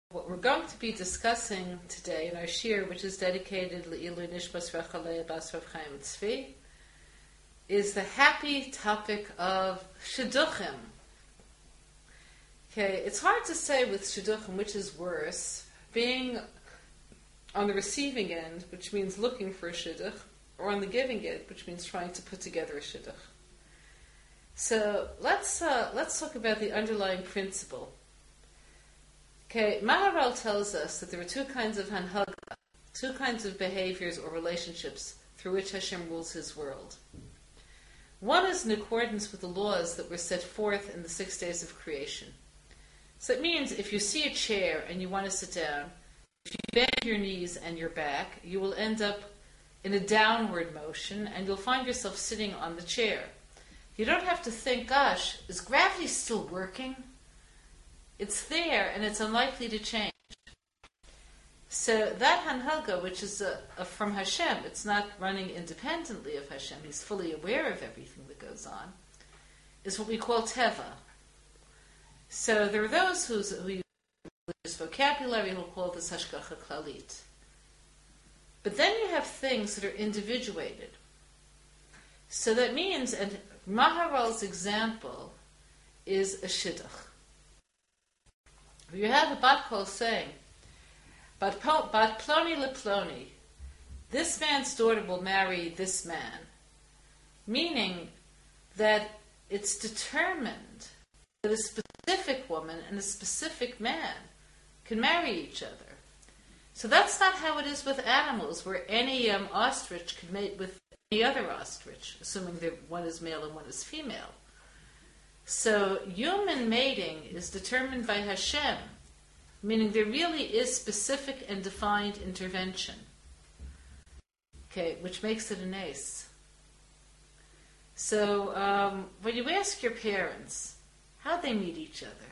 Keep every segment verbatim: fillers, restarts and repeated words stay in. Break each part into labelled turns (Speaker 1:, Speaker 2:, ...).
Speaker 1: What we're going to be discussing today in our shir, which is dedicated Le'ilui Nishmas Rachalei Bas Rav Chaim Tzvi, is the happy topic of shidduchim. Okay, it's hard to say with shidduchim which is worse, being on the receiving end, which means looking for a shidduch, or on the giving end, which means trying to put together a shidduch. So let's uh, let's talk about the underlying principle. Okay, Maharal tells us that there are two kinds of hanhaga, two kinds of behaviors or relationships through which Hashem rules His world. One is in accordance with the laws that were set forth in the six days of creation. So it means if you see a chair and you want to sit down, if you bend your knees and your back, you will end up in a downward motion and you'll find yourself sitting on the chair. You don't have to think, gosh, is gravity still working? It's there, and it's unlikely to change. So that hanhaga, which is a, a from Hashem, it's not running independently of Hashem, He's fully aware of everything that goes on, is what we call teva. So there are those who's, who use religious vocabulary who call this hashgacha klalit. But then you have things that are individuated. So that means, and Maharal's example is a shidduch. You have a bat kol saying, Bat ploni leploni, this man's daughter will marry this man. Meaning that it's determined that a specific woman and a specific man can marry each other. So that's not how it is with animals, where any um, ostrich can mate with any other ostrich, assuming that one is male and one is female. So human mating is determined by Hashem, meaning there really is specific and defined intervention. Okay, which makes it an ace. So um, when you ask your parents how they meet each other,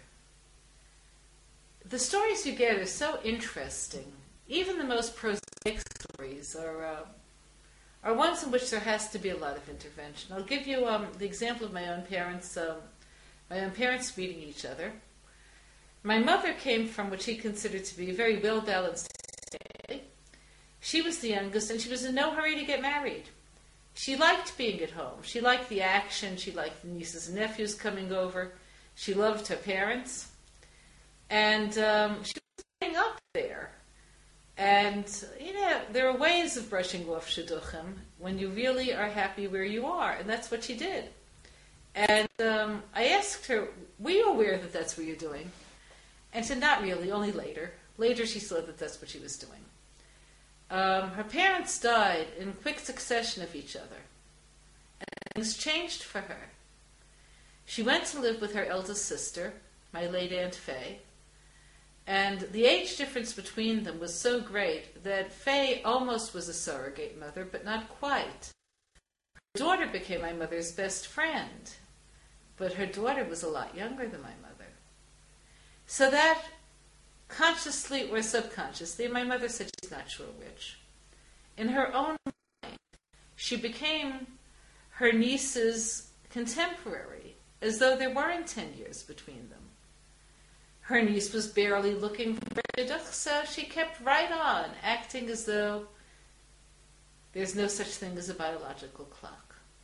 Speaker 1: the stories you get are so interesting. Even the most prosaic stories are uh, are ones in which there has to be a lot of intervention. I'll give you um, the example of my own parents. Um, My own parents meeting each other. My mother came from what she considered to be a very well-balanced family. She was the youngest, and she was in no hurry to get married. She liked being at home. She liked the action. She liked the nieces and nephews coming over. She loved her parents. And um, she was staying up there. And, you know, there are ways of brushing off shidduchim when you really are happy where you are, and that's what she did. And um, I asked her, were you aware that that's what you're doing? And she said, not really, only later. Later she saw that that's what she was doing. Um, her parents died in quick succession of each other. And things changed for her. She went to live with her eldest sister, my late Aunt Faye. And the age difference between them was so great that Faye almost was a surrogate mother, but not quite. Her daughter became my mother's best friend, but her daughter was a lot younger than my mother. So that, consciously or subconsciously, my mother said she's not sure which, in her own mind, she became her niece's contemporary, as though there weren't ten years between them. Her niece was barely looking for a shidduch, so she kept right on, acting as though there's no such thing as a biological clock.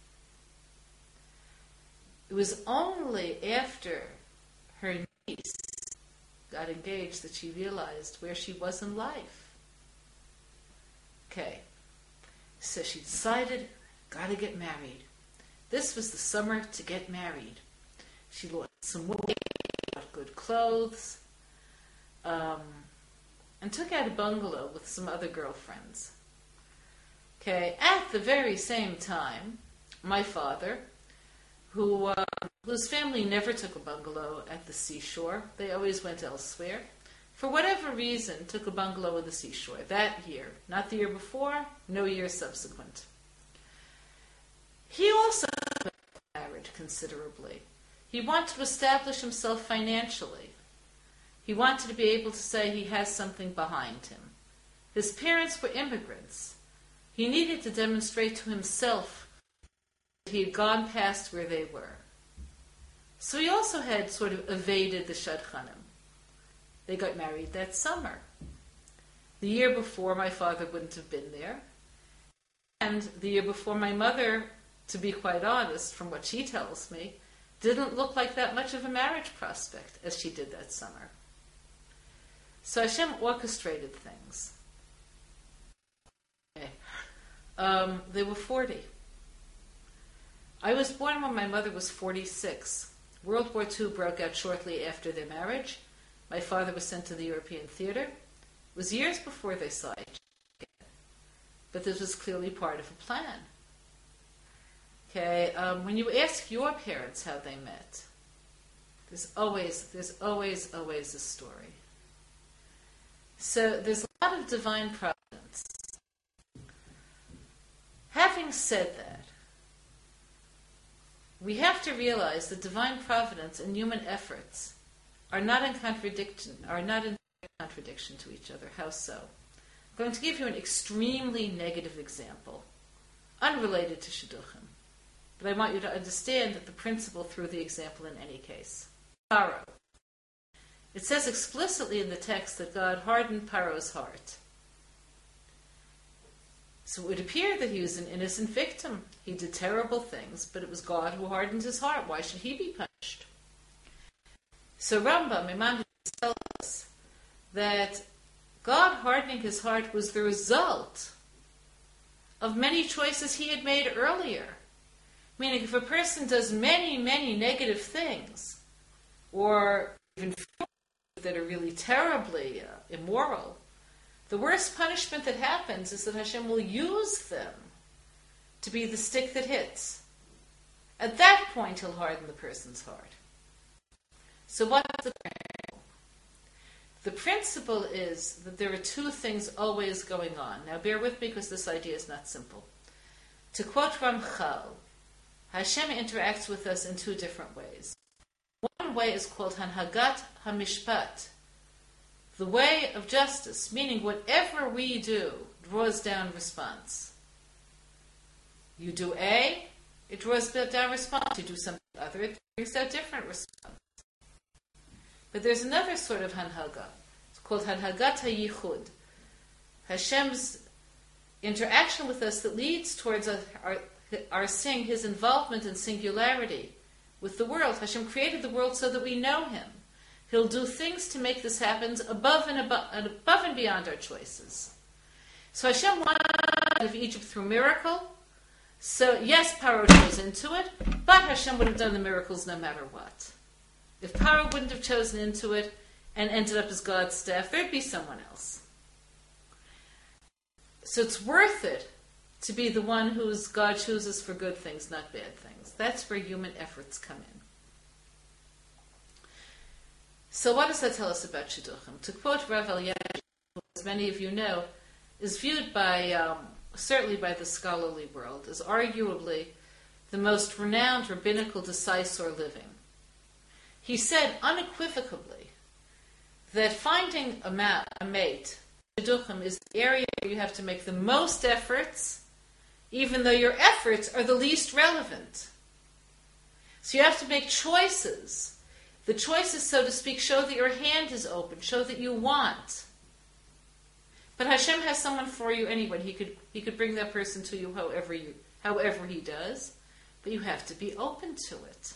Speaker 1: It was only after her niece got engaged that she realized where she was in life. Okay, so she decided, gotta get married. This was the summer to get married. She lost some weight, got good clothes, um, and took out a bungalow with some other girlfriends. Okay, at the very same time, my father, who uh, whose family never took a bungalow at the seashore, they always went elsewhere, for whatever reason, took a bungalow at the seashore that year, not the year before, no year subsequent. He also married considerably. He wanted to establish himself financially. He wanted to be able to say he has something behind him. His parents were immigrants. He needed to demonstrate to himself that he had gone past where they were. So he also had sort of evaded the shadchanim. They got married that summer. The year before, my father wouldn't have been there. And the year before, my mother, to be quite honest, from what she tells me, didn't look like that much of a marriage prospect as she did that summer. So Hashem orchestrated things. Okay. Um, they were forty. I was born when my mother was forty-six. World War Two broke out shortly after their marriage. My father was sent to the European theater. It was years before they saw each other. But this was clearly part of a plan. Okay, um, when you ask your parents how they met, there's always, there's always, always a story. So there's a lot of divine providence. Having said that, we have to realize that divine providence and human efforts are not in contradiction, are not in contradiction to each other. How so? I'm going to give you an extremely negative example, unrelated to shidduchim, but I want you to understand that the principle through the example in any case. Paro. It says explicitly in the text that God hardened Paro's heart. So it would appear that he was an innocent victim. He did terrible things, but it was God who hardened his heart. Why should he be punished? So Rambam, Maimonides, tells us that God hardening his heart was the result of many choices he had made earlier. Meaning, if a person does many, many negative things, or even that are really terribly uh, immoral, the worst punishment that happens is that Hashem will use them to be the stick that hits. At that point, he'll harden the person's heart. So what's the principle? The principle is that there are two things always going on. Now bear with me because this idea is not simple. To quote Ramchal, Hashem interacts with us in two different ways. One way is called Hanhagat HaMishpat, the way of justice, meaning whatever we do draws down response. You do A, it draws down response. You do something other, it brings out different response. But there's another sort of Hanhaga. It's called Hanhagat HaYichud. Hashem's interaction with us that leads towards our, our, our seeing his involvement in singularity with the world. Hashem created the world so that we know him. He'll do things to make this happen above and above, and above and beyond our choices. So Hashem wanted out of Egypt through miracle. So yes, Paro chose into it, but Hashem would have done the miracles no matter what. If Paro wouldn't have chosen into it and ended up as God's staff, there'd be someone else. So it's worth it to be the one whose God chooses for good things, not bad things. That's where human efforts come in. So what does that tell us about Shidduchim? To quote Rav Elyashiv, who, as many of you know, is viewed by, um, certainly by the scholarly world, as arguably the most renowned rabbinical decisor living. He said unequivocally that finding a, ma- a mate, Shidduchim, is the area where you have to make the most efforts, even though your efforts are the least relevant. So you have to make choices. The choices, so to speak, show that your hand is open, show that you want. But Hashem has someone for you anyway. He could he could bring that person to you however you however he does, but you have to be open to it.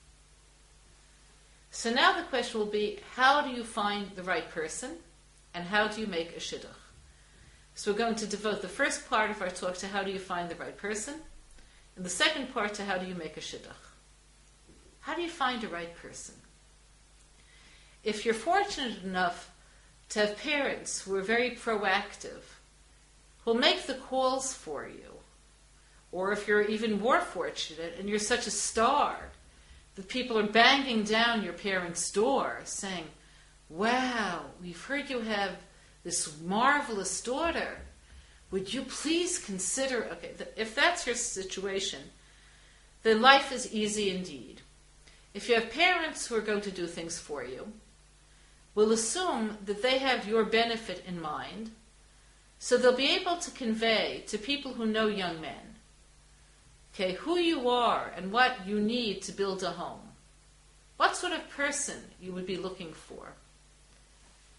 Speaker 1: So now the question will be, how do you find the right person, and how do you make a shidduch? So we're going to devote the first part of our talk to how do you find the right person, and the second part to how do you make a shidduch. How do you find a right person? If you're fortunate enough to have parents who are very proactive, who'll make the calls for you, or if you're even more fortunate and you're such a star that people are banging down your parents' door saying, "Wow, we've heard you have this marvelous daughter. Would you please consider..." Okay, if that's your situation, then life is easy indeed. If you have parents who are going to do things for you, we'll assume that they have your benefit in mind, so they'll be able to convey to people who know young men, okay, who you are and what you need to build a home. What sort of person you would be looking for.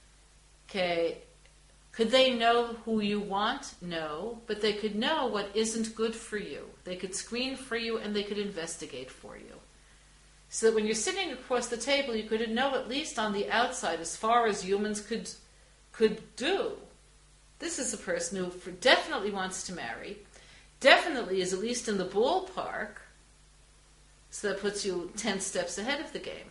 Speaker 1: Okay, could they know who you want? No, but they could know what isn't good for you. They could screen for you and they could investigate for you. So that when you're sitting across the table, you could know at least on the outside, as far as humans could could do. This is a person who definitely wants to marry, definitely is at least in the ballpark, so that puts you ten steps ahead of the game.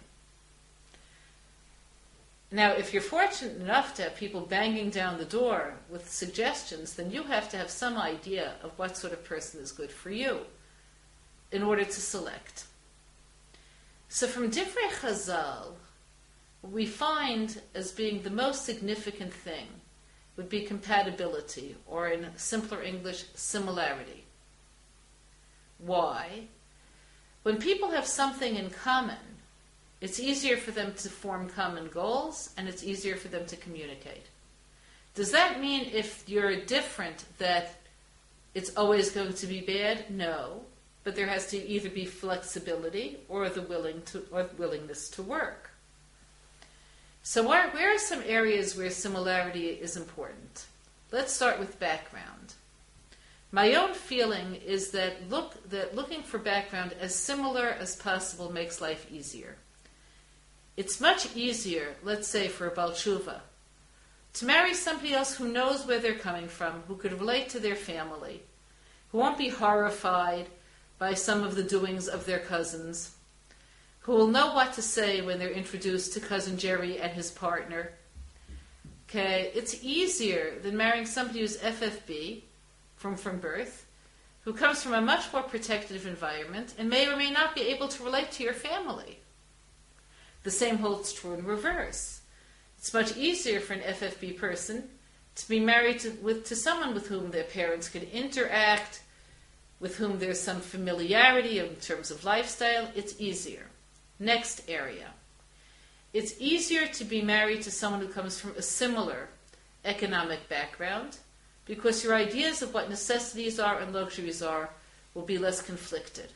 Speaker 1: Now, if you're fortunate enough to have people banging down the door with suggestions, then you have to have some idea of what sort of person is good for you in order to select. So from Divrei Chazal, what we find as being the most significant thing would be compatibility, or in simpler English, similarity. Why? When people have something in common, it's easier for them to form common goals, and it's easier for them to communicate. Does that mean if you're different that it's always going to be bad? No. But there has to either be flexibility or the willing to, or willingness to work. So where, where are some areas where similarity is important? Let's start with background. My own feeling is that look that looking for background as similar as possible makes life easier. It's much easier, let's say for a Baal Tshuva, to marry somebody else who knows where they're coming from, who could relate to their family, who won't be horrified by some of the doings of their cousins, who will know what to say when they're introduced to Cousin Jerry and his partner. Okay, it's easier than marrying somebody who's F F B from, from birth, who comes from a much more protective environment and may or may not be able to relate to your family. The same holds true in reverse. It's much easier for an F F B person to be married to, with, to someone with whom their parents could interact, with whom there's some familiarity in terms of lifestyle. It's easier. Next area. It's easier to be married to someone who comes from a similar economic background, because your ideas of what necessities are and luxuries are will be less conflicted.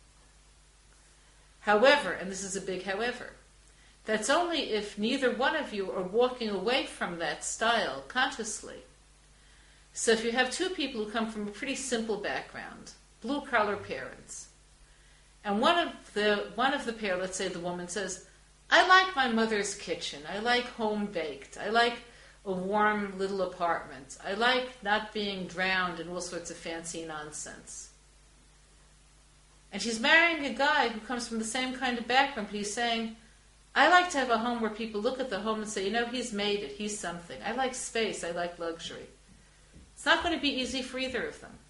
Speaker 1: However, and this is a big however, that's only if neither one of you are walking away from that style consciously. So if you have two people who come from a pretty simple background, blue-collar parents, and one of the one of the pair, let's say the woman, says, I like my mother's kitchen, I like home-baked, I like a warm little apartment, I like not being drowned in all sorts of fancy nonsense. And she's marrying a guy who comes from the same kind of background, but he's saying, I like to have a home where people look at the home and say, you know, he's made it, he's something. I like space, I like luxury. It's not going to be easy for either of them.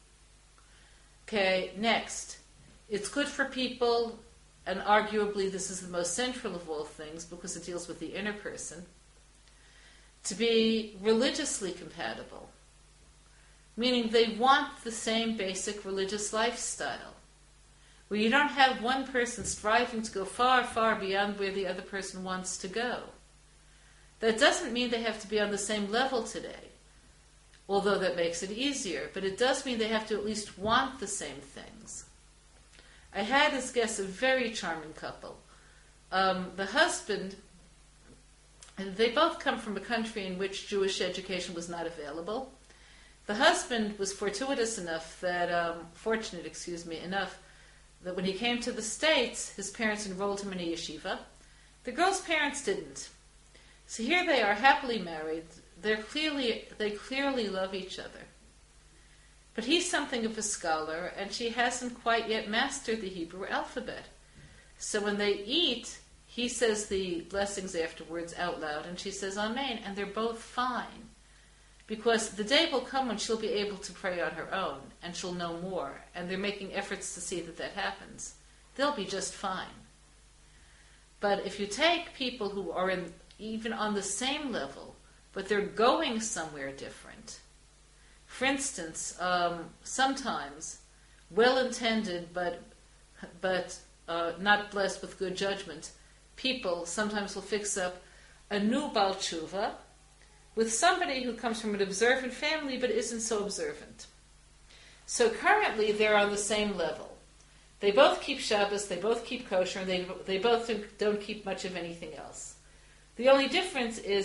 Speaker 1: Okay, next. It's good for people, and arguably this is the most central of all things because it deals with the inner person, to be religiously compatible. Meaning they want the same basic religious lifestyle, where you don't have one person striving to go far, far beyond where the other person wants to go. That doesn't mean they have to be on the same level today, although that makes it easier, but it does mean they have to at least want the same things. I had as guest a very charming couple. Um, the husband, and they both come from a country in which Jewish education was not available. The husband was fortuitous enough that, um, fortunate, excuse me, enough that when he came to the States, his parents enrolled him in a yeshiva. The girl's parents didn't. So here they are, happily married. They're clearly, they clearly love each other. But he's something of a scholar, and she hasn't quite yet mastered the Hebrew alphabet. So when they eat, he says the blessings afterwards out loud, and she says Amen, and they're both fine. Because the day will come when she'll be able to pray on her own, and she'll know more, and they're making efforts to see that that happens. They'll be just fine. But if you take people who are in, even on the same level, but they're going somewhere different. For instance, um, sometimes well-intended but but uh, not blessed with good judgment, people sometimes will fix up a new Baal Tshuva with somebody who comes from an observant family but isn't so observant. So currently they're on the same level. They both keep Shabbos, they both keep kosher, and they, they both don't keep much of anything else. The only difference is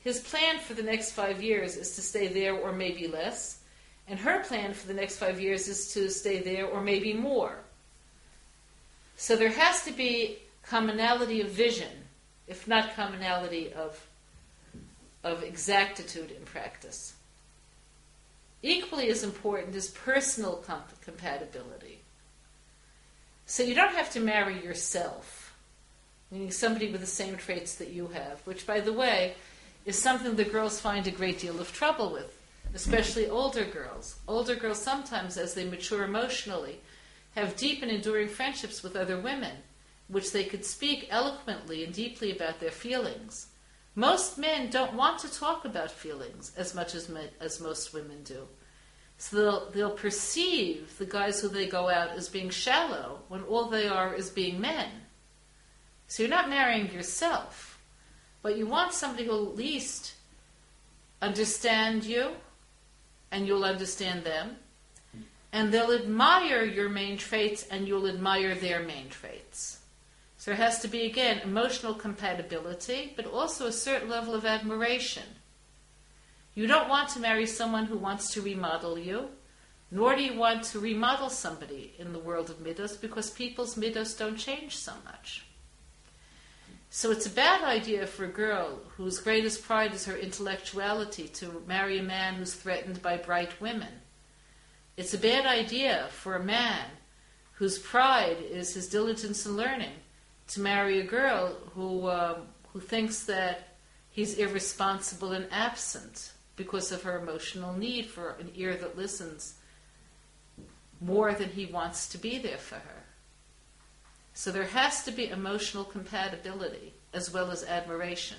Speaker 1: His plan for the next five years is to stay there or maybe less, and her plan for the next five years is to stay there or maybe more. So there has to be commonality of vision, if not commonality of, of exactitude in practice. Equally as important is personal comp- compatibility. So you don't have to marry yourself, meaning somebody with the same traits that you have, which, by the way, is something that girls find a great deal of trouble with, especially older girls. Older girls sometimes, as they mature emotionally, have deep and enduring friendships with other women, which they could speak eloquently and deeply about their feelings. Most men don't want to talk about feelings as much as men, as most women do. So they'll, they'll perceive the guys who they go out as being shallow when all they are is being men. So you're not marrying yourself, but you want somebody who'll at least understand you, and you'll understand them, and they'll admire your main traits, and you'll admire their main traits. So there has to be, again, emotional compatibility, but also a certain level of admiration. You don't want to marry someone who wants to remodel you, nor do you want to remodel somebody in the world of middos, because people's middos don't change so much. So it's a bad idea for a girl whose greatest pride is her intellectuality to marry a man who's threatened by bright women. It's a bad idea for a man whose pride is his diligence in learning to marry a girl who um, who thinks that he's irresponsible and absent because of her emotional need for an ear that listens more than he wants to be there for her. So there has to be emotional compatibility as well as admiration.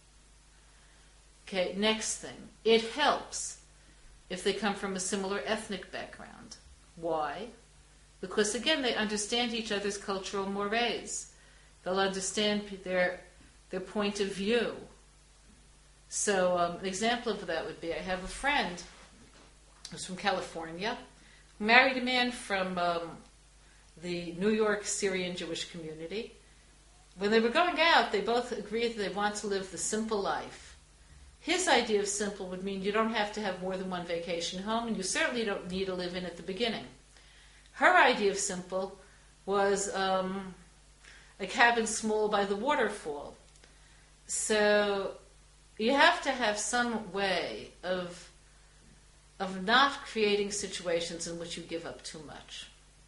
Speaker 1: Okay, next thing. It helps if they come from a similar ethnic background. Why? Because, again, they understand each other's cultural mores. They'll understand their, their point of view. So um, an example of that would be, I have a friend who's from California, who married a man from um, the New York Syrian Jewish community. When they were going out, they both agreed that they want to live the simple life. His idea of simple would mean you don't have to have more than one vacation home, and you certainly don't need to live in at the beginning. Her idea of simple was um, a cabin small by the waterfall. So you have to have some way of, of not creating situations in which you give up too much.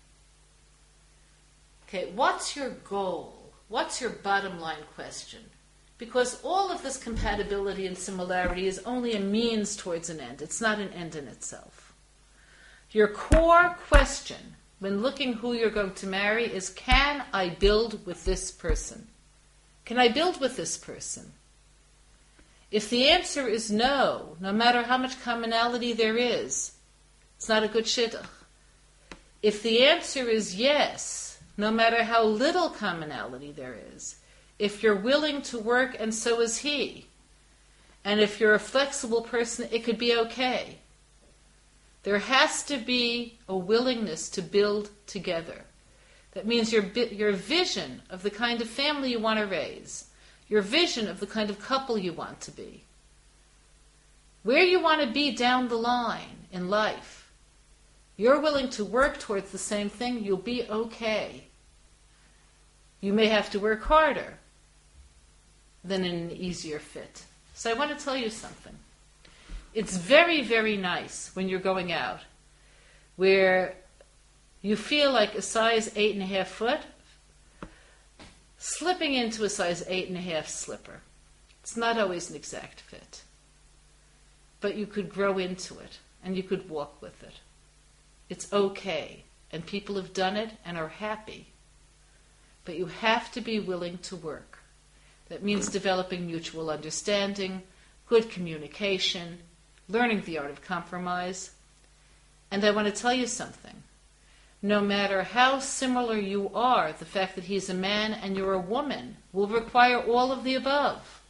Speaker 1: Okay, what's your goal? What's your bottom line question? Because all of this compatibility and similarity is only a means towards an end. It's not an end in itself. Your core question when looking who you're going to marry is, can I build with this person? Can I build with this person? If the answer is no, no matter how much commonality there is, it's not a good shidduch. If the answer is yes, no matter how little commonality there is, if you're willing to work and so is he, and if you're a flexible person, it could be okay. There has to be a willingness to build together. That means your, your vision of the kind of family you want to raise, your vision of the kind of couple you want to be, where you want to be down the line in life, you're willing to work towards the same thing, you'll be okay. You may have to work harder than in an easier fit. So I want to tell you something. It's very, very nice when you're going out where you feel like a size eight and a half foot slipping into a size eight and a half slipper. It's not always an exact fit. But you could grow into it and you could walk with it. It's okay. And people have done it and are happy. But you have to be willing to work. That means developing mutual understanding, good communication, learning the art of compromise. And I want to tell you something. No matter how similar you are, the fact that he's a man and you're a woman will require all of the above.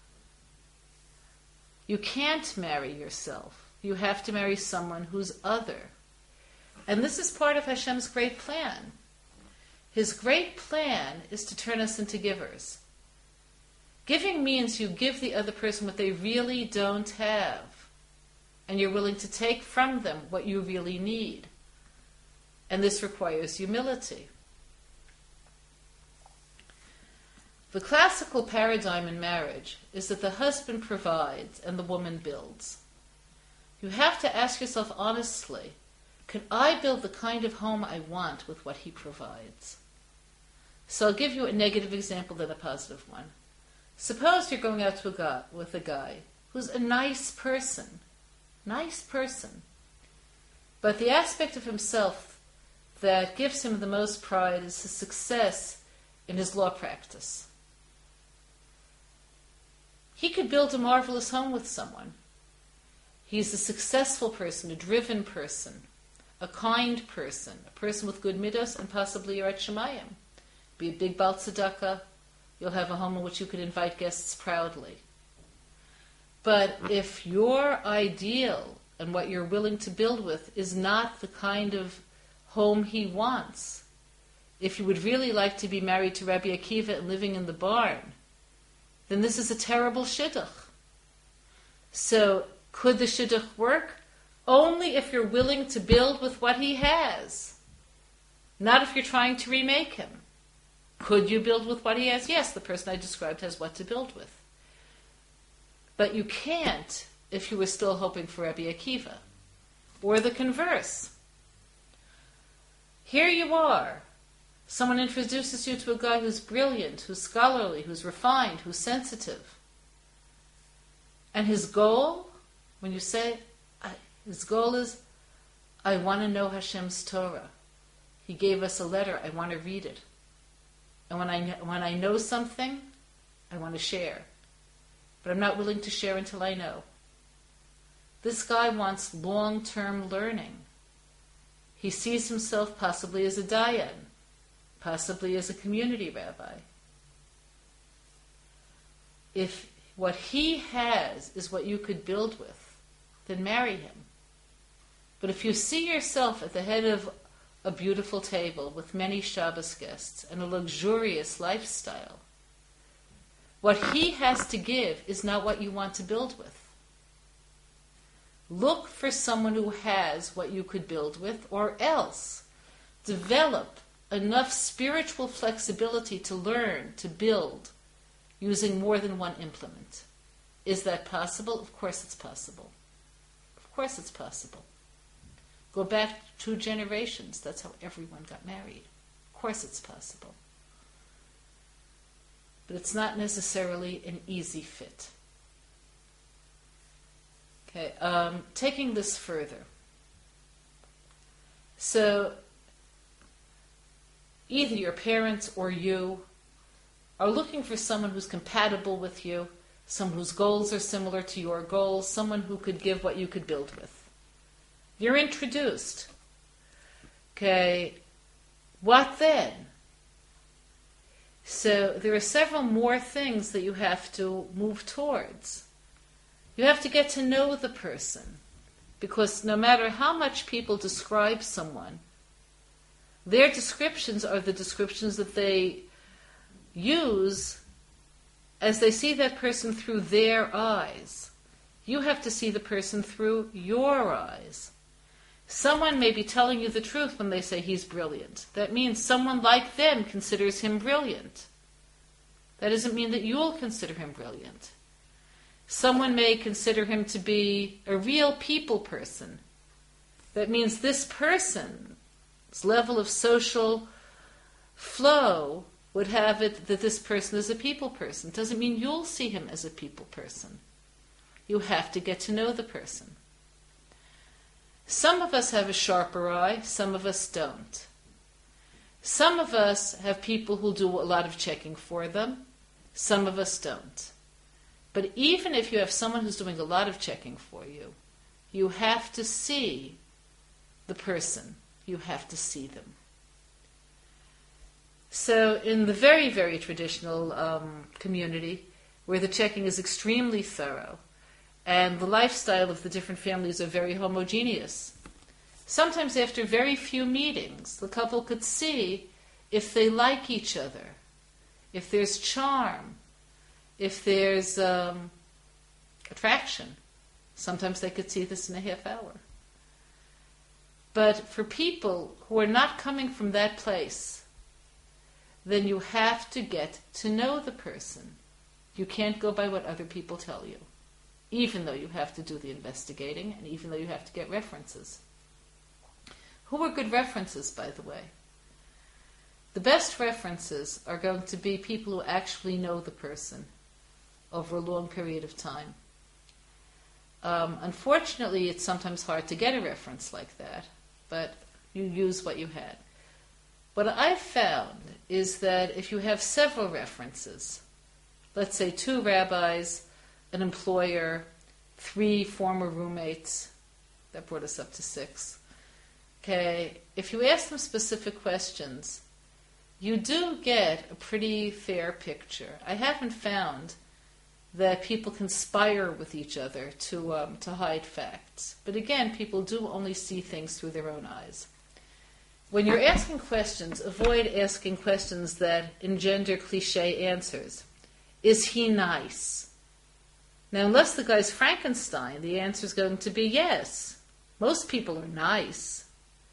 Speaker 1: You can't marry yourself. You have to marry someone who's other. And this is part of Hashem's great plan. His great plan is to turn us into givers. Giving means you give the other person what they really don't have, and you're willing to take from them what you really need. And this requires humility. The classical paradigm in marriage is that the husband provides and the woman builds. You have to ask yourself honestly, can I build the kind of home I want with what he provides? So I'll give you a negative example, then a positive one. Suppose you're going out to a guy, with a guy who's a nice person, nice person, but the aspect of himself that gives him the most pride is his success in his law practice. He could build a marvelous home with someone. He's a successful person, a driven person, a kind person, a person with good midos, and possibly Yirat Shamayim. Be a big Baal Tzedakah. You'll have a home in which you could invite guests proudly. But if your ideal and what you're willing to build with is not the kind of home he wants, if you would really like to be married to Rabbi Akiva and living in the barn, then this is a terrible shidduch. So, could the shidduch work? Only if you're willing to build with what he has. Not if you're trying to remake him. Could you build with what he has? Yes, the person I described has what to build with. But you can't if you were still hoping for Rabbi Akiva. Or the converse. Here you are. Someone introduces you to a guy who's brilliant, who's scholarly, who's refined, who's sensitive. And his goal, when you say, his goal is, I want to know Hashem's Torah. He gave us a letter, I want to read it. And when I, when I know something, I want to share. But I'm not willing to share until I know. This guy wants long-term learning. He sees himself possibly as a dayan, possibly as a community rabbi. If what he has is what you could build with, then marry him. But if you see yourself at the head of a beautiful table with many Shabbos guests and a luxurious lifestyle, what he has to give is not what you want to build with. Look for someone who has what you could build with, or else develop enough spiritual flexibility to learn, to build, using more than one implement. Is that possible? Of course it's possible. Of course it's possible. Go back two generations. That's how everyone got married. Of course it's possible. But it's not necessarily an easy fit. Okay, um, taking this further. So, either your parents or you are looking for someone who's compatible with you, someone whose goals are similar to your goals, someone who could give what you could build with. You're introduced. Okay, what then? So there are several more things that you have to move towards. You have to get to know the person, because no matter how much people describe someone, their descriptions are the descriptions that they use as they see that person through their eyes. You have to see the person through your eyes. Someone may be telling you the truth when they say he's brilliant. That means someone like them considers him brilliant. That doesn't mean that you'll consider him brilliant. Someone may consider him to be a real people person. That means this person's level of social flow would have it that this person is a people person. It doesn't mean you'll see him as a people person. You have to get to know the person. Some of us have a sharper eye, some of us don't. Some of us have people who do a lot of checking for them, some of us don't. But even if you have someone who's doing a lot of checking for you, you have to see the person. You have to see them. So in the very, very traditional um, community, where the checking is extremely thorough, and the lifestyle of the different families are very homogeneous, sometimes after very few meetings, the couple could see if they like each other, if there's charm, if there's um, attraction. Sometimes they could see this in a half hour. But for people who are not coming from that place, then you have to get to know the person. You can't go by what other people tell you, even though you have to do the investigating and even though you have to get references. Who are good references, by the way? The best references are going to be people who actually know the person over a long period of time. Um, unfortunately, it's sometimes hard to get a reference like that, but you use what you had. What I've found is that if you have several references, let's say two rabbis, an employer, three former roommates, that brought us up to six. Okay, if you ask them specific questions, you do get a pretty fair picture. I haven't found that people conspire with each other to um, to hide facts. But again, people do only see things through their own eyes. When you're asking questions, avoid asking questions that engender cliche answers. Is he nice? Now, unless the guy's Frankenstein, the answer is going to be yes. Most people are nice.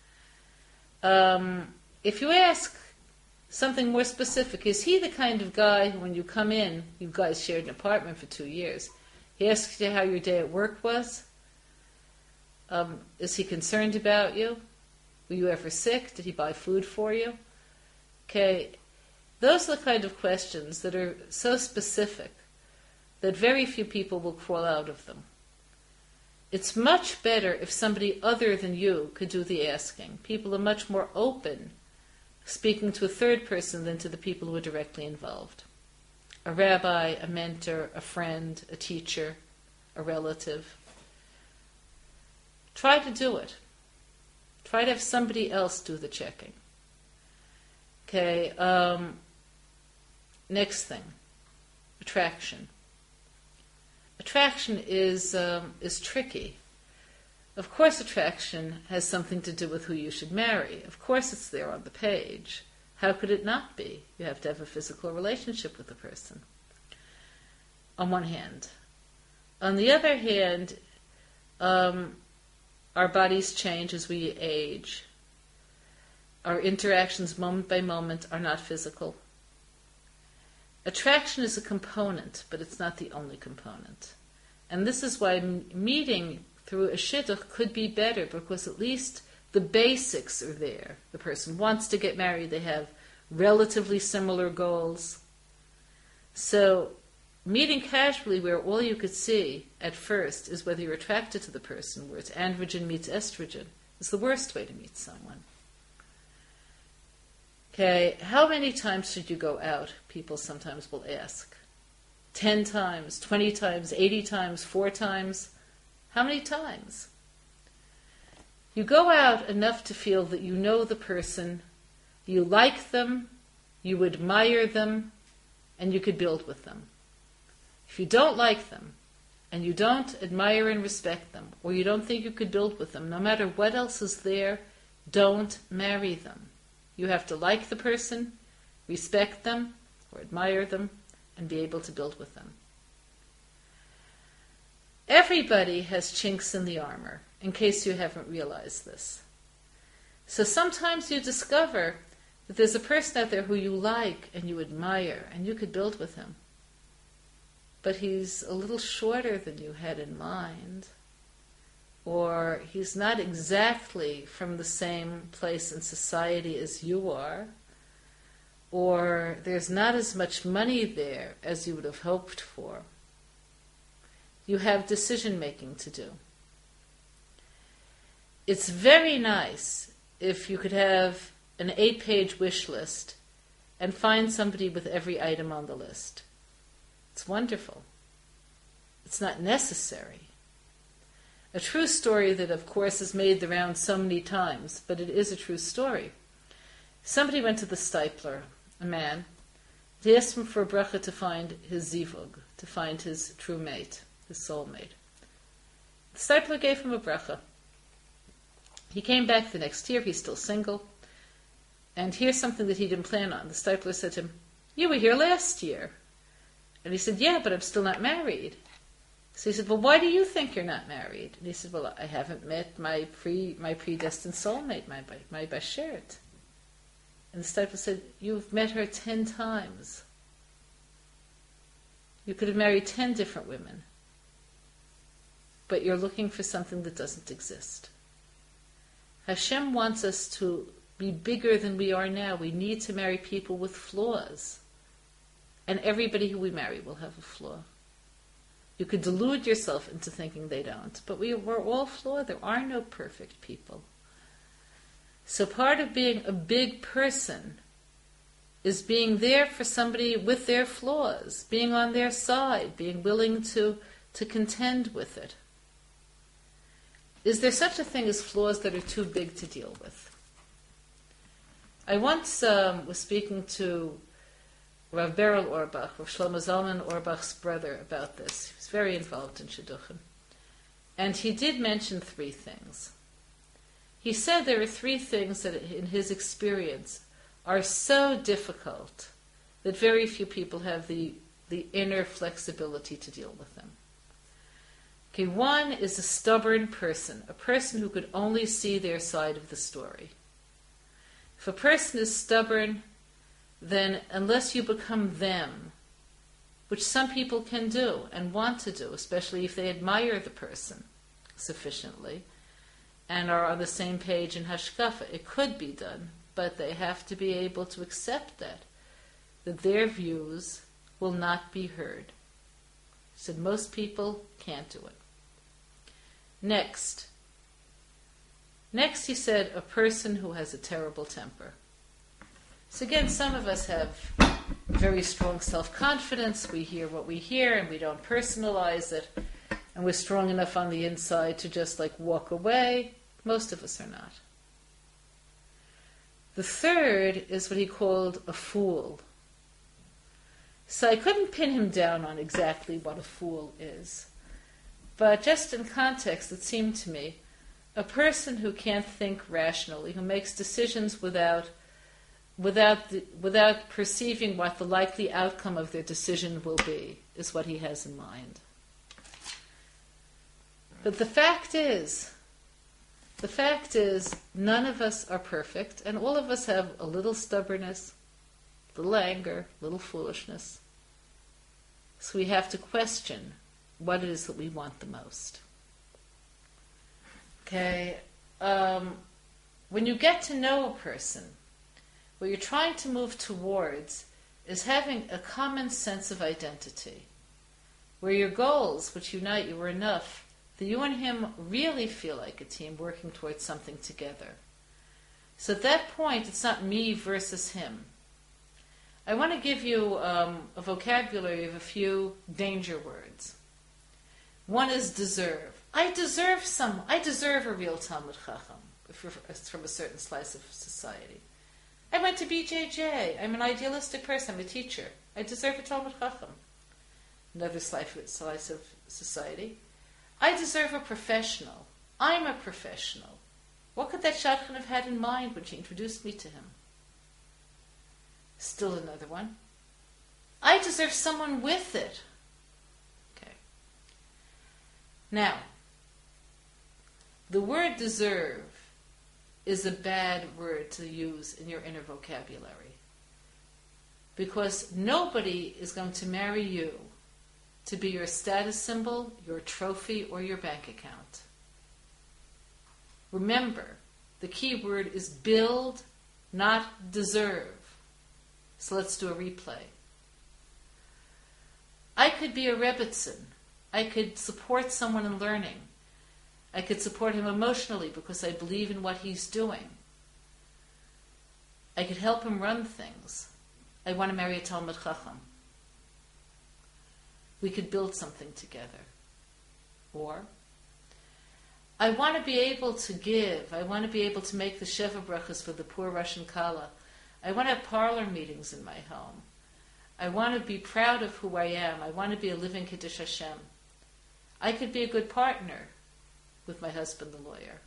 Speaker 1: Um, if you ask something more specific, is he the kind of guy who, when you come in, you guys shared an apartment for two years, he asks you how your day at work was? Um, is he concerned about you? Were you ever sick? Did he buy food for you? Okay, those are the kind of questions that are so specific that very few people will crawl out of them. It's much better if somebody other than you could do the asking. People are much more open speaking to a third person than to the people who are directly involved. A rabbi, a mentor, a friend, a teacher, a relative. Try to do it. Try to have somebody else do the checking. Okay, um, next thing, attraction. Attraction is um, is tricky. Of course attraction has something to do with who you should marry. Of course it's there on the page. How could it not be? You have to have a physical relationship with the person, on one hand. On the other hand, um, our bodies change as we age. Our interactions moment by moment are not physical. Attraction is a component, but it's not the only component. And this is why m- meeting through a shidduch could be better, because at least the basics are there. The person wants to get married, they have relatively similar goals. So meeting casually where all you could see at first is whether you're attracted to the person, where it's androgen meets estrogen, is the worst way to meet someone. Okay, how many times should you go out? People sometimes will ask. Ten times, twenty times, eighty times, four times. How many times? You go out enough to feel that you know the person, you like them, you admire them, and you could build with them. If you don't like them, and you don't admire and respect them, or you don't think you could build with them, no matter what else is there, don't marry them. You have to like the person, respect them, or admire them, and be able to build with them. Everybody has chinks in the armor, in case you haven't realized this. So sometimes you discover that there's a person out there who you like and you admire, and you could build with him. But he's a little shorter than you had in mind, or he's not exactly from the same place in society as you are, or there's not as much money there as you would have hoped for. You have decision-making to do. It's very nice if you could have an eight-page wish list and find somebody with every item on the list. It's wonderful. It's not necessary. A true story that, of course, is made the round so many times, but it is a true story. Somebody went to the Stipler, a man. He asked him for a bracha to find his zivug, to find his true mate, his soulmate. The Stipler gave him a bracha. He came back the next year, he's still single, and here's something that he didn't plan on. The Stipler said to him, "You were here last year." And he said, yeah, but I'm still not married. So he said, well, why do you think you're not married? And he said, well, I haven't met my pre my predestined soulmate, my my bashert. And the disciple said, you've met her ten times. You could have married ten different women. But you're looking for something that doesn't exist. Hashem wants us to be bigger than we are now. We need to marry people with flaws. And everybody who we marry will have a flaw. You could delude yourself into thinking they don't. But we, we're all flawed. There are no perfect people. So part of being a big person is being there for somebody with their flaws, being on their side, being willing to, to contend with it. Is there such a thing as flaws that are too big to deal with? I once um, was speaking to Rav Beryl Orbach, Rav Shlomo Zalman Orbach's brother, about this. He was very involved in Shidduchim. And he did mention three things. He said there are three things that, in his experience, are so difficult that very few people have the, the inner flexibility to deal with them. Okay, one is a stubborn person, a person who could only see their side of the story. If a person is stubborn, then unless you become them, which some people can do and want to do, especially if they admire the person sufficiently and are on the same page in hashkafa, it could be done, but they have to be able to accept that, that their views will not be heard. He said most people can't do it. Next. Next he said a person who has a terrible temper. So again, some of us have very strong self-confidence. We hear what we hear and we don't personalize it. And we're strong enough on the inside to just like walk away. Most of us are not. The third is what he called a fool. So I couldn't pin him down on exactly what a fool is. But just in context, it seemed to me, a person who can't think rationally, who makes decisions without without the, without perceiving what the likely outcome of their decision will be, is what he has in mind. But the fact is, the fact is, none of us are perfect, and all of us have a little stubbornness, a little anger, a little foolishness. So we have to question what it is that we want the most. Okay, um, when you get to know a person, what you're trying to move towards is having a common sense of identity, where your goals, which unite you, are enough that you and him really feel like a team working towards something together. So at that point, it's not me versus him. I want to give you um, a vocabulary of a few danger words. One is deserve. I deserve some. I deserve a real Talmud Chacham from a certain slice of society. I went to B J J. I'm an idealistic person. I'm a teacher. I deserve a Talmud Chacham. Another slice of society. I deserve a professional. I'm a professional. What could that shadchan have had in mind when she introduced me to him? Still another one. I deserve someone with it. Okay. Now, the word deserve is a bad word to use in your inner vocabulary. Because nobody is going to marry you to be your status symbol, your trophy, or your bank account. Remember, the key word is build, not deserve. So let's do a replay. I could be a Rebbitzin. I could support someone in learning. I could support him emotionally because I believe in what he's doing. I could help him run things. I want to marry a Talmud Chacham. We could build something together. Or, I want to be able to give. I want to be able to make the Sheva Brachas for the poor Russian Kala. I want to have parlor meetings in my home. I want to be proud of who I am. I want to be a living Kiddush Hashem. I could be a good partner with my husband, the lawyer.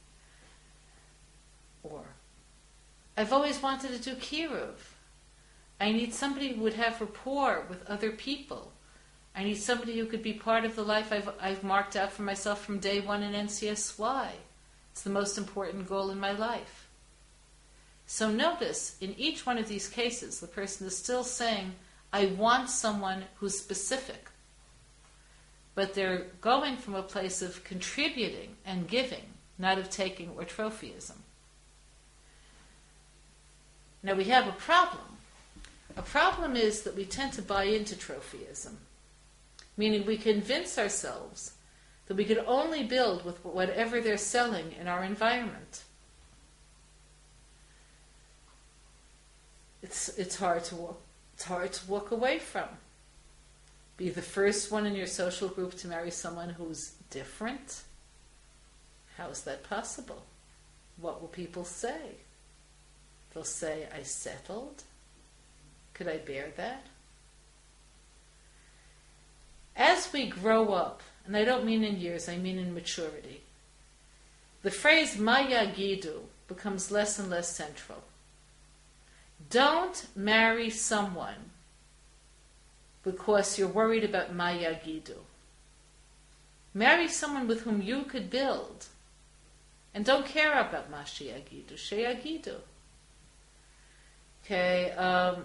Speaker 1: Or, I've always wanted to do kiruv. I need somebody who would have rapport with other people. I need somebody who could be part of the life I've, I've marked out for myself from day one in N C S Y. It's the most important goal in my life. So notice, in each one of these cases, the person is still saying, I want someone who's specific. But they're going from a place of contributing and giving, not of taking or trophyism. Now we have a problem. A problem is that we tend to buy into trophyism, meaning we convince ourselves that we could only build with whatever they're selling in our environment. It's it's hard to walk, it's hard to walk away from. Be the first one in your social group to marry someone who's different? How is that possible? What will people say? They'll say, I settled. Could I bear that? As we grow up, and I don't mean in years, I mean in maturity, the phrase Maya Gidu becomes less and less central. Don't marry someone because you're worried about Maya Gidu. Marry someone with whom you could build. And don't care about Mashiach Gidu, Shea Gidu. Okay, um,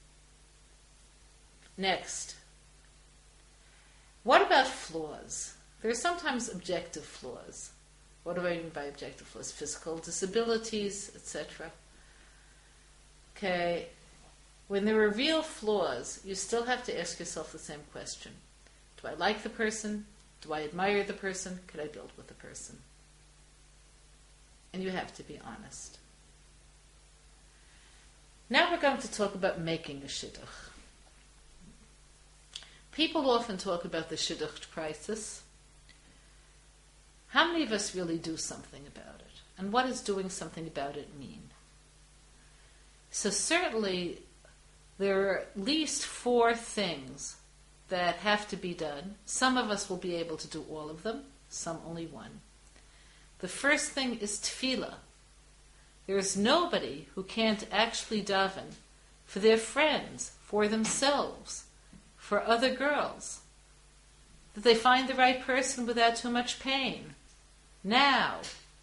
Speaker 1: next. What about flaws? There are sometimes objective flaws. What do I mean by objective flaws? Physical disabilities, et cetera. Okay, when there are real flaws, you still have to ask yourself the same question. Do I like the person? Do I admire the person? Could I build with the person? And you have to be honest. Now we're going to talk about making a shidduch. People often talk about the shidduch crisis. How many of us really do something about it? And what does doing something about it mean? So certainly there are at least four things that have to be done. Some of us will be able to do all of them, some only one. The first thing is tefillah. There is nobody who can't actually daven for their friends, for themselves, for other girls, that they find the right person without too much pain. Now.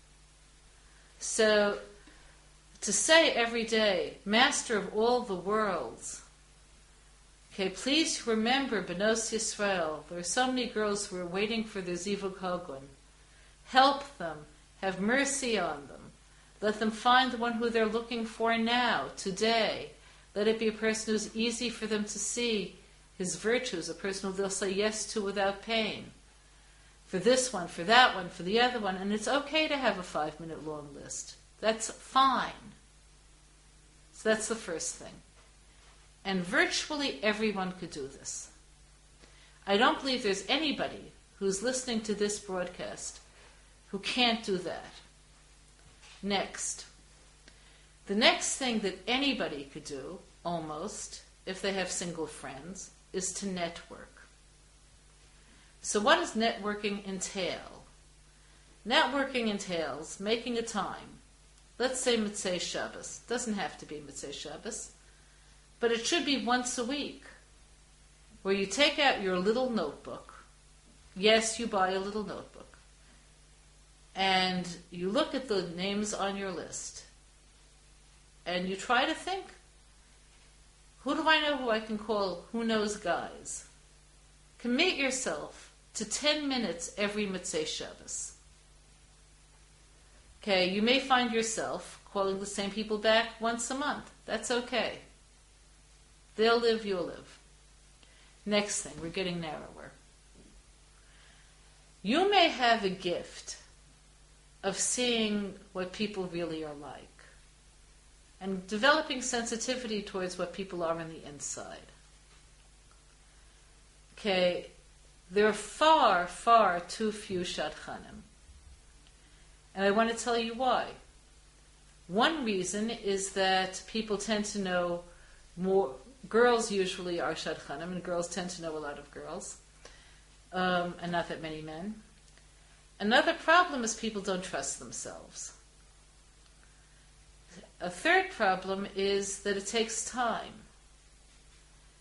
Speaker 1: So, to say every day, Master of all the worlds, okay, please remember Benos Yisrael. There are so many girls who are waiting for their Zivug Hogun. Help them. Have mercy on them. Let them find the one who they're looking for now, today. Let it be a person who's easy for them to see his virtues, a person who they'll say yes to without pain. For this one, for that one, for the other one. And it's okay to have a five-minute long list. That's fine. So that's the first thing. And virtually everyone could do this. I don't believe there's anybody who's listening to this broadcast who can't do that. Next. The next thing that anybody could do, almost, if they have single friends, is to network. So what does networking entail? Networking entails making a time. Let's say Motzei Shabbos. Doesn't have to be Motzei Shabbos, but it should be once a week, where you take out your little notebook. Yes, you buy a little notebook. And you look at the names on your list. And you try to think, who do I know who I can call who knows guys? Commit yourself to ten minutes every Motzei Shabbos. Okay, you may find yourself calling the same people back once a month. That's okay. They'll live, you'll live. Next thing, we're getting narrower. You may have a gift of seeing what people really are like and developing sensitivity towards what people are on the inside. Okay, there are far, far too few shadchanim. And I want to tell you why. One reason is that people tend to know more, girls usually are shadchanim, and girls tend to know a lot of girls, um, and not that many men. Another problem is people don't trust themselves. A third problem is that it takes time.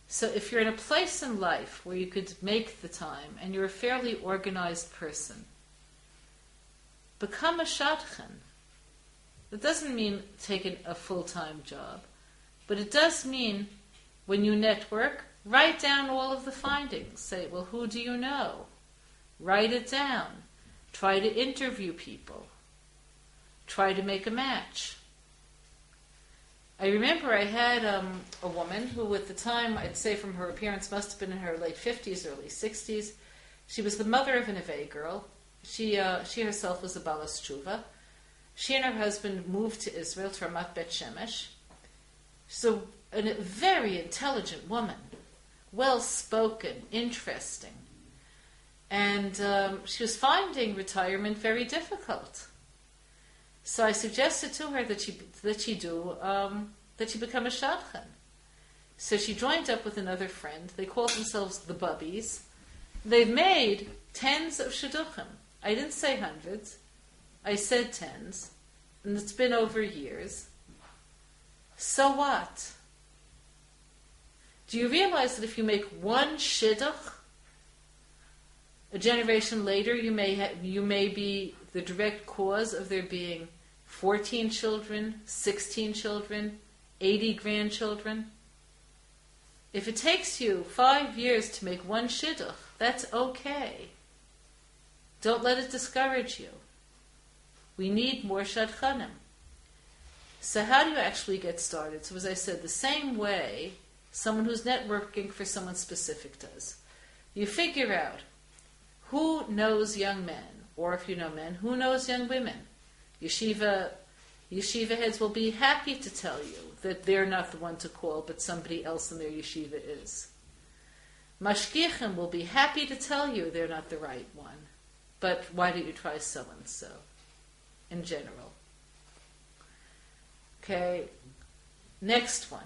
Speaker 1: So if you're in a place in life where you could make the time and you're a fairly organized person, become a shadchan. That doesn't mean taking a full-time job, but it does mean when you network, write down all of the findings. Say, well, who do you know? Write it down. Try to interview people. Try to make a match. I remember I had um, a woman who at the time, I'd say from her appearance, must have been in her late fifties, early sixties. She was the mother of an Neve girl. She uh, she herself was a Balas Tshuva. She and her husband moved to Israel, to Ramat Bet Shemesh. So a very intelligent woman, well-spoken, interesting. And um, she was finding retirement very difficult. So I suggested to her that she that she do um, that she become a shadchan. So she joined up with another friend. They called themselves the Bubbies. They've made tens of shidduchim. I didn't say hundreds. I said tens. And it's been over years. So what? Do you realize that if you make one shidduch, a generation later you may ha- you may be the direct cause of there being fourteen children, sixteen children, eighty grandchildren? If it takes you five years to make one shidduch, that's okay. Don't let it discourage you. We need more shadchanim. So how do you actually get started? So as I said, the same way someone who's networking for someone specific does. You figure out who knows young men, or if you know men, who knows young women. Yeshiva, yeshiva heads will be happy to tell you that they're not the one to call, but somebody else in their yeshiva is. Mashgichim will be happy to tell you they're not the right one, but why don't you try so-and-so, in general. Okay, next one.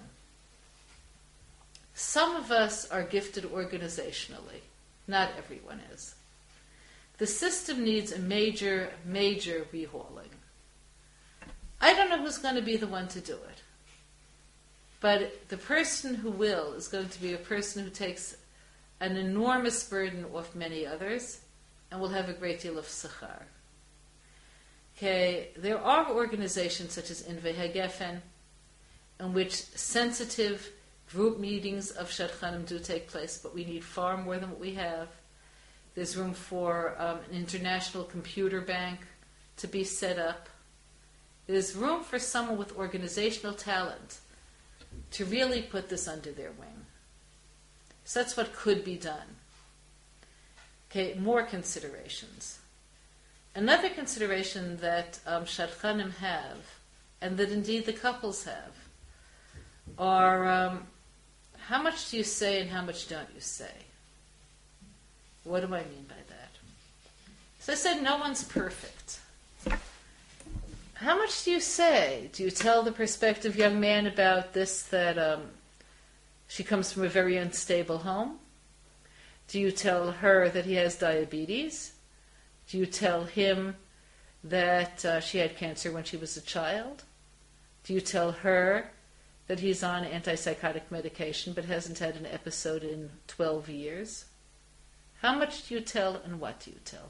Speaker 1: Some of us are gifted organizationally. Not everyone is. The system needs a major, major rehauling. I don't know who's going to be the one to do it. But the person who will is going to be a person who takes an enormous burden off many others and will have a great deal of sechar. Okay, there are organizations such as Inve HaGefen in which sensitive group meetings of shadchanim do take place, but we need far more than what we have. There's room for um, an international computer bank to be set up. There's room for someone with organizational talent to really put this under their wing. So that's what could be done. Okay, more considerations. Another consideration that um, shadchanim have, and that indeed the couples have, are um, how much do you say and how much don't you say? What do I mean by that? So I said no one's perfect. How much do you say? Do you tell the prospective young man about this, that um, she comes from a very unstable home? Do you tell her that he has diabetes? Do you tell him that uh, she had cancer when she was a child? Do you tell her that he's on antipsychotic medication but hasn't had an episode in twelve years? How much do you tell and what do you tell?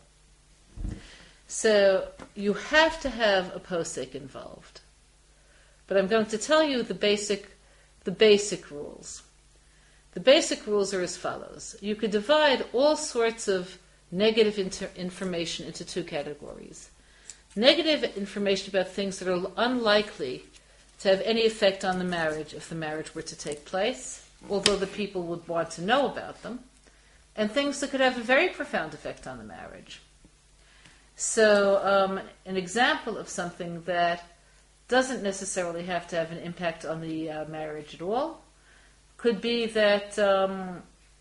Speaker 1: So you have to have a posek involved. But I'm going to tell you the basic, the basic rules. The basic rules are as follows. You could divide all sorts of negative inter- information into two categories. Negative information about things that are unlikely to have any effect on the marriage if the marriage were to take place, although the people would want to know about them, and things that could have a very profound effect on the marriage. So um, an example of something that doesn't necessarily have to have an impact on the uh, marriage at all could be that um,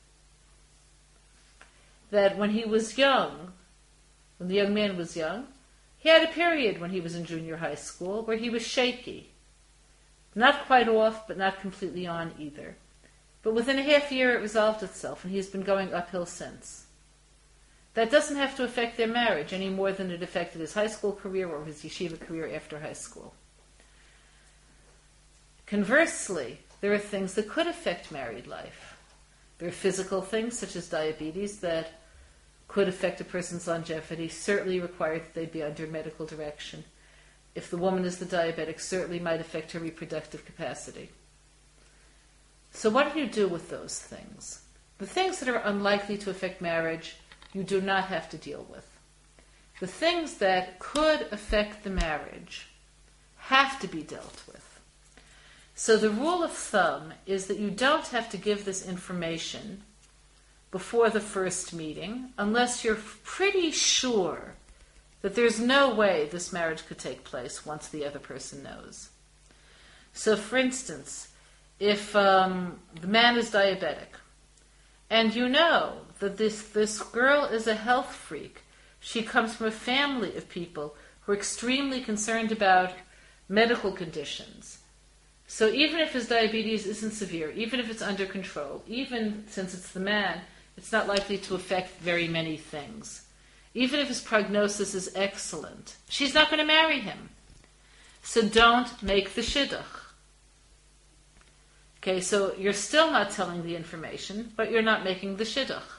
Speaker 1: that when he was young, when the young man was young, he had a period when he was in junior high school where he was shaky. Not quite off, but not completely on either. But within a half year it resolved itself, and he's been going uphill since. That doesn't have to affect their marriage any more than it affected his high school career or his yeshiva career after high school. Conversely, there are things that could affect married life. There are physical things, such as diabetes, that could affect a person's longevity, certainly require that they be under medical direction. If the woman is the diabetic, certainly might affect her reproductive capacity. So what do you do with those things? The things that are unlikely to affect marriage, you do not have to deal with. The things that could affect the marriage have to be dealt with. So the rule of thumb is that you don't have to give this information before the first meeting unless you're pretty sure that there's no way this marriage could take place once the other person knows. So for instance, if um, the man is diabetic and you know that this, this girl is a health freak, she comes from a family of people who are extremely concerned about medical conditions. So even if his diabetes isn't severe, even if it's under control, even since it's the man, it's not likely to affect very many things. Even if his prognosis is excellent, she's not going to marry him. So don't make the shidduch. Okay, so you're still not telling the information, but you're not making the shidduch.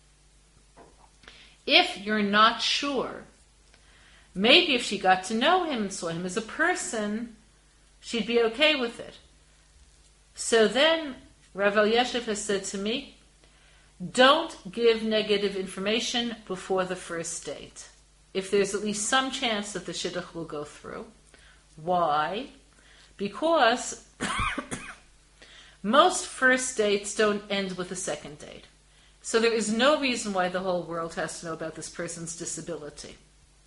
Speaker 1: If you're not sure, maybe if she got to know him and saw him as a person, she'd be okay with it. So then, Rav Elyashiv has said to me, don't give negative information before the first date, if there's at least some chance that the shidduch will go through. Why? Because most first dates don't end with a second date. So there is no reason why the whole world has to know about this person's disability.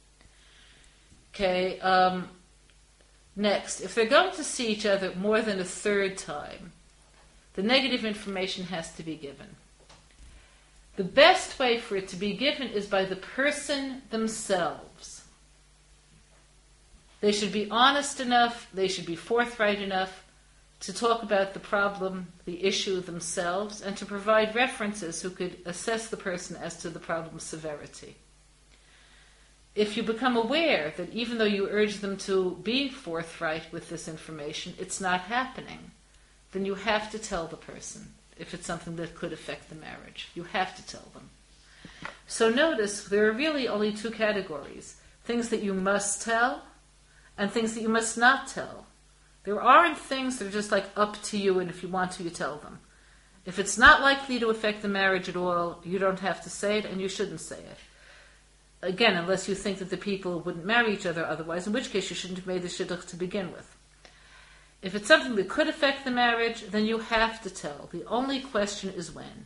Speaker 1: Okay, um, next, if they're going to see each other more than a third time, the negative information has to be given. The best way for it to be given is by the person themselves. They should be honest enough, they should be forthright enough to talk about the problem, the issue themselves, and to provide references who could assess the person as to the problem's severity. If you become aware that even though you urge them to be forthright with this information, it's not happening, then you have to tell the person if it's something that could affect the marriage. You have to tell them. So notice, there are really only two categories. Things that you must tell and things that you must not tell. There aren't things that are just like up to you, and if you want to, you tell them. If it's not likely to affect the marriage at all, you don't have to say it, and you shouldn't say it. Again, unless you think that the people wouldn't marry each other otherwise, in which case you shouldn't have made the shidduch to begin with. If it's something that could affect the marriage, then you have to tell. The only question is when.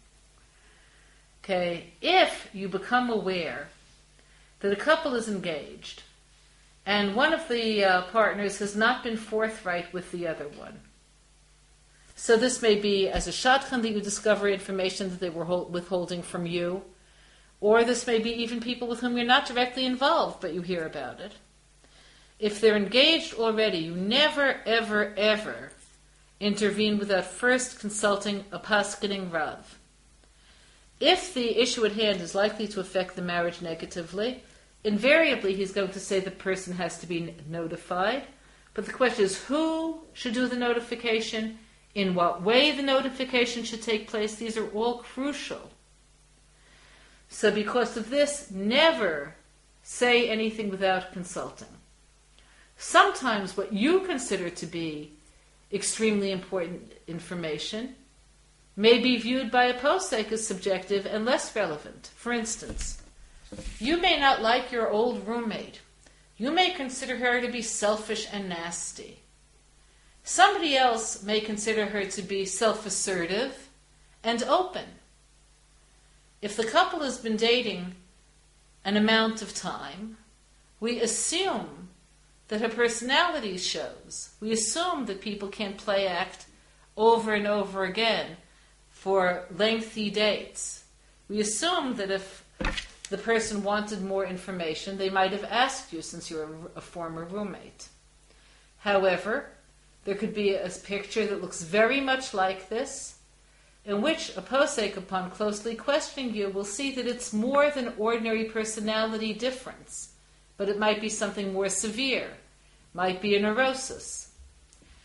Speaker 1: Okay, if you become aware that a couple is engaged, and one of the uh, partners has not been forthright with the other one. So this may be as a shadchan that you discover information that they were hold- withholding from you, or this may be even people with whom you're not directly involved, but you hear about it. If they're engaged already, you never, ever, ever intervene without first consulting a paskening Rav. If the issue at hand is likely to affect the marriage negatively, invariably he's going to say the person has to be notified. But the question is, who should do the notification? In what way the notification should take place? These are all crucial. So because of this, never say anything without consulting. Sometimes what you consider to be extremely important information may be viewed by a posek as subjective and less relevant. For instance, you may not like your old roommate. You may consider her to be selfish and nasty. Somebody else may consider her to be self-assertive and open. If the couple has been dating an amount of time, we assume that her personality shows. We assume that people can play act over and over again for lengthy dates. We assume that if the person wanted more information, they might have asked you since you're a, a former roommate. However, there could be a picture that looks very much like this, in which a posek, upon closely questioning you, will see that it's more than ordinary personality difference, but it might be something more severe, might be a neurosis.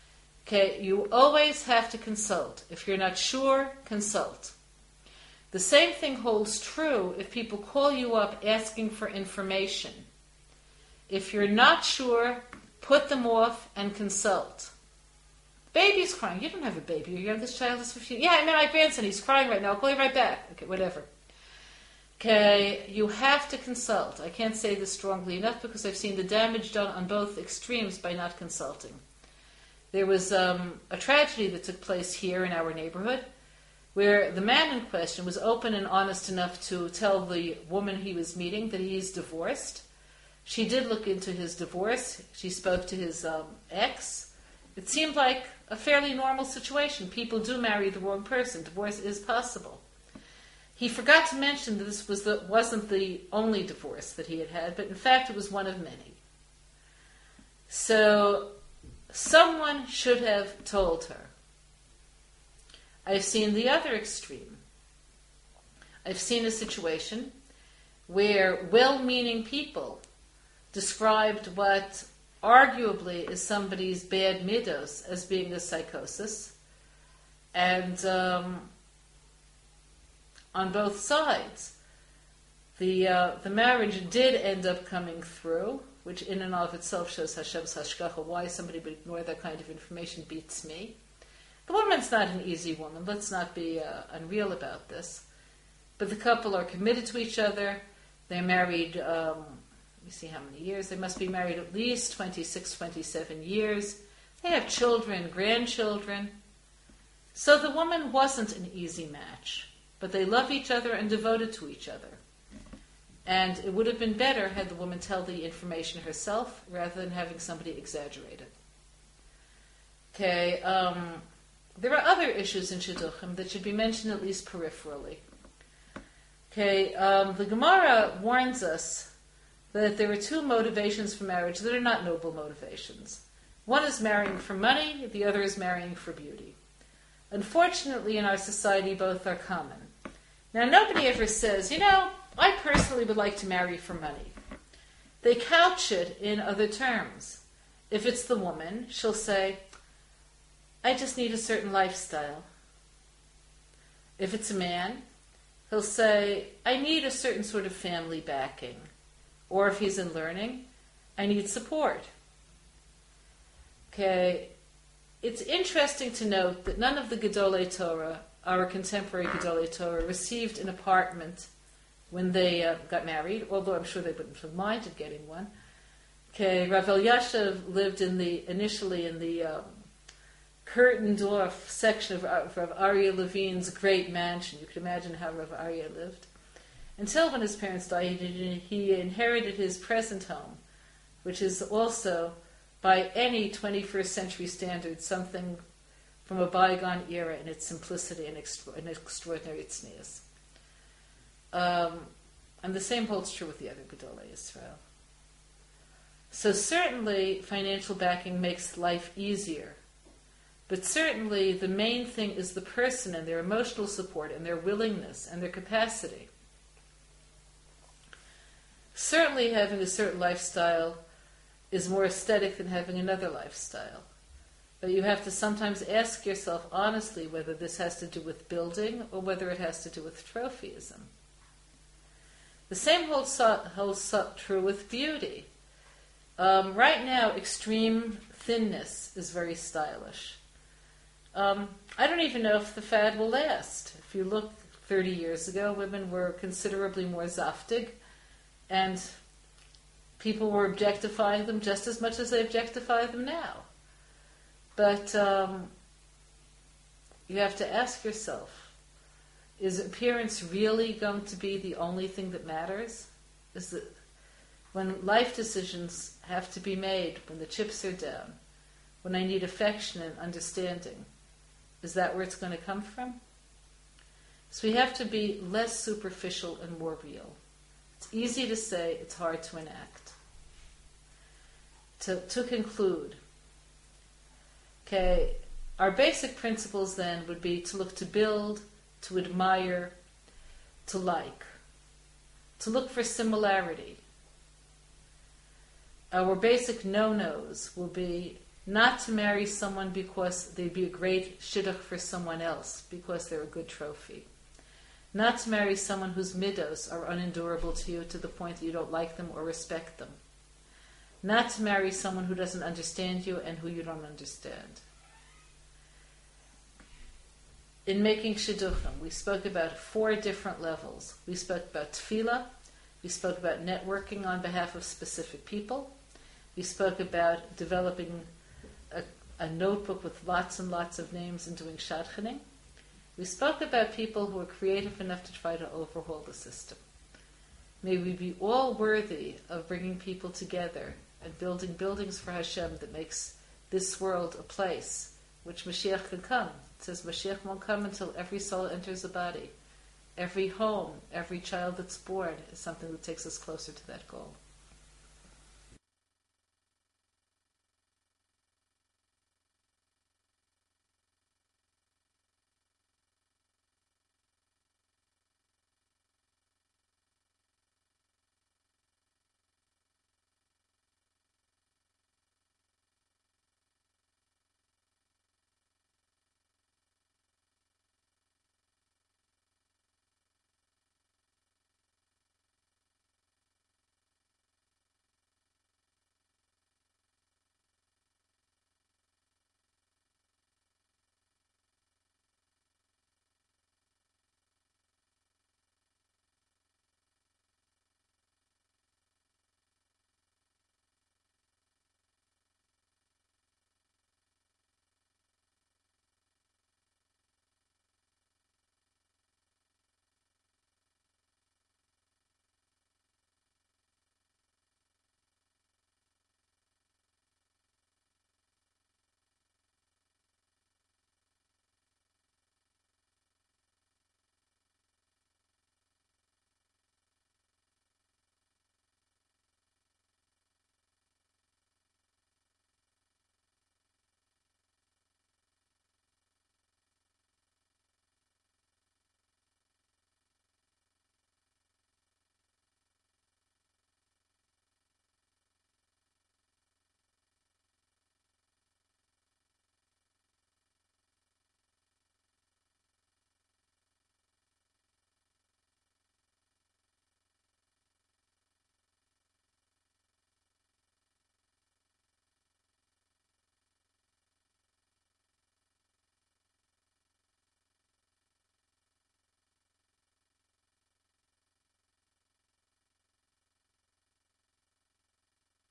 Speaker 1: Okay, you always have to consult. If you're not sure, consult. The same thing holds true if people call you up asking for information. If you're not sure, put them off and consult. Baby's crying. You don't have a baby. Your youngest child is fifteen. Yeah, I mean my grandson. He's crying right now. I'll call you right back. Okay, whatever. Okay, you have to consult. I can't say this strongly enough because I've seen the damage done on both extremes by not consulting. There was um, a tragedy that took place here in our neighborhood where the man in question was open and honest enough to tell the woman he was meeting that he's divorced. She did look into his divorce. She spoke to his um, ex. It seemed like a fairly normal situation. People do marry the wrong person. Divorce is possible. He forgot to mention that this was the, wasn't the only divorce that he had had, but in fact it was one of many. So someone should have told her. I've seen the other extreme. I've seen a situation where well-meaning people described what arguably is somebody's bad midos as being a psychosis, and um, on both sides, the uh, the marriage did end up coming through, which in and of itself shows Hashem's hashgacha. Why somebody would ignore that kind of information beats me. The woman's not an easy woman. Let's not be uh, unreal about this. But the couple are committed to each other. They're married. Um, You see how many years. They must be married at least twenty-six, twenty-seven years. They have children, grandchildren. So the woman wasn't an easy match. But they love each other and devoted to each other. And it would have been better had the woman tell the information herself rather than having somebody exaggerate it. Okay, um, there are other issues in Shidduchim that should be mentioned at least peripherally. Okay, um, the Gemara warns us that there are two motivations for marriage that are not noble motivations. One is marrying for money, the other is marrying for beauty. Unfortunately, in our society, both are common. Now, nobody ever says, you know, I personally would like to marry for money. They couch it in other terms. If it's the woman, she'll say, I just need a certain lifestyle. If it's a man, he'll say, I need a certain sort of family backing. Or if he's in learning, I need support. Okay, it's interesting to note that none of the Gedolei Torah, our contemporary Gedolei Torah, received an apartment when they uh, got married, although I'm sure they wouldn't have minded getting one. Okay, Rav Elyashiv lived in the initially in the um, Kurtendorf section of, of Rav Aryeh Levine's great mansion. You can imagine how Rav Aryeh lived. Until when his parents died, he inherited his present home, which is also, by any twenty-first century standard, something from a bygone era in its simplicity and, extra- and extraordinary tznius. Um, and the same holds true with the other Gedolei Yisrael. So certainly financial backing makes life easier. But certainly the main thing is the person and their emotional support and their willingness and their capacity. Certainly having a certain lifestyle is more aesthetic than having another lifestyle. But you have to sometimes ask yourself honestly whether this has to do with building or whether it has to do with trophyism. The same holds, holds true with beauty. Um, right now, extreme thinness is very stylish. Um, I don't even know if the fad will last. If you look thirty years ago, women were considerably more zaftig, and people were objectifying them just as much as they objectify them now. But um, you have to ask yourself, is appearance really going to be the only thing that matters? Is it, when life decisions have to be made, when the chips are down, when I need affection and understanding, is that where it's going to come from? So we have to be less superficial and more real. It's easy to say, it's hard to enact. To, to conclude, okay, our basic principles then would be to look to build, to admire, to like, to look for similarity. Our basic no-nos will be Not to marry someone because they'd be a great shidduch for someone else, because they're a good trophy. Not to marry someone whose middos are unendurable to you to the point that you don't like them or respect them. Not to marry someone who doesn't understand you and who you don't understand. In making shidduchim, we spoke about four different levels. We spoke about tefillah, we spoke about networking on behalf of specific people, we spoke about developing a, a notebook with lots and lots of names and doing shadchanim. We spoke about people who are creative enough to try to overhaul the system. May we be all worthy of bringing people together and building buildings for Hashem that makes this world a place which Mashiach can come. It says Mashiach won't come until every soul enters the body. Every home, every child that's born is something that takes us closer to that goal.